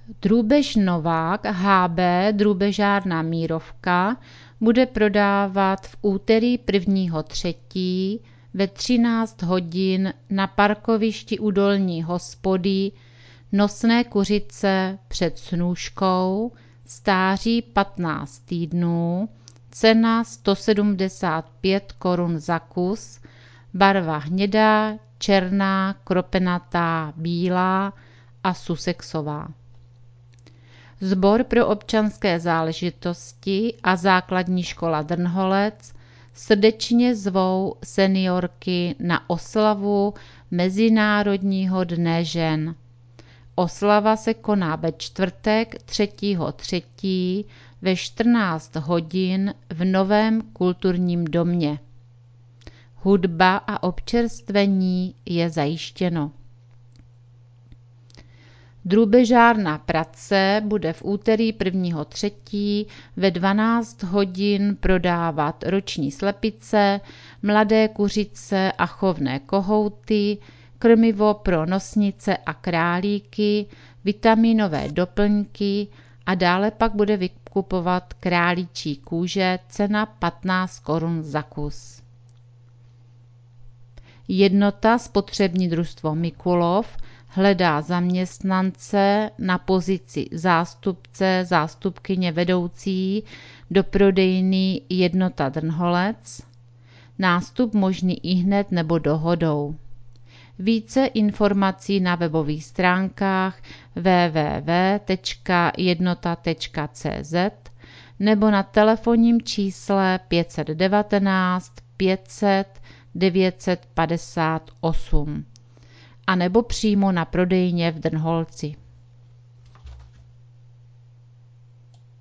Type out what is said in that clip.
Drůbež Novák HB drůbežárna Mírovka bude prodávat v úterý 1.3. ve 13 hodin na parkovišti u Dolní hospody nosné kuřice před snůškou, stáří 15 týdnů, cena 175 korun za kus, barva hnědá, černá, kropenatá, bílá a sussexová. Sbor pro občanské záležitosti a základní škola Drnholec srdečně zvou seniorky na oslavu Mezinárodního dne žen. Oslava se koná ve čtvrtek 3.3. ve 14 hodin v Novém kulturním domě. Hudba a občerstvení je zajištěno. Drůbežárna Prace bude v úterý 1.3. ve 12 hodin prodávat roční slepice, mladé kuřice a chovné kohouty, krmivo pro nosnice a králíky, vitaminové doplňky a dále pak bude vykupovat králíčí kůže, cena 15 korun za kus. Jednota Spotřební družstvo Mikulov hledá zaměstnance na pozici zástupkyně vedoucí do prodejny Jednota Drnholec. Nástup možný ihned nebo dohodou. Více informací na webových stránkách www.jednota.cz nebo na telefonním čísle 519 500 958 a nebo přímo na prodejně v Drnholci.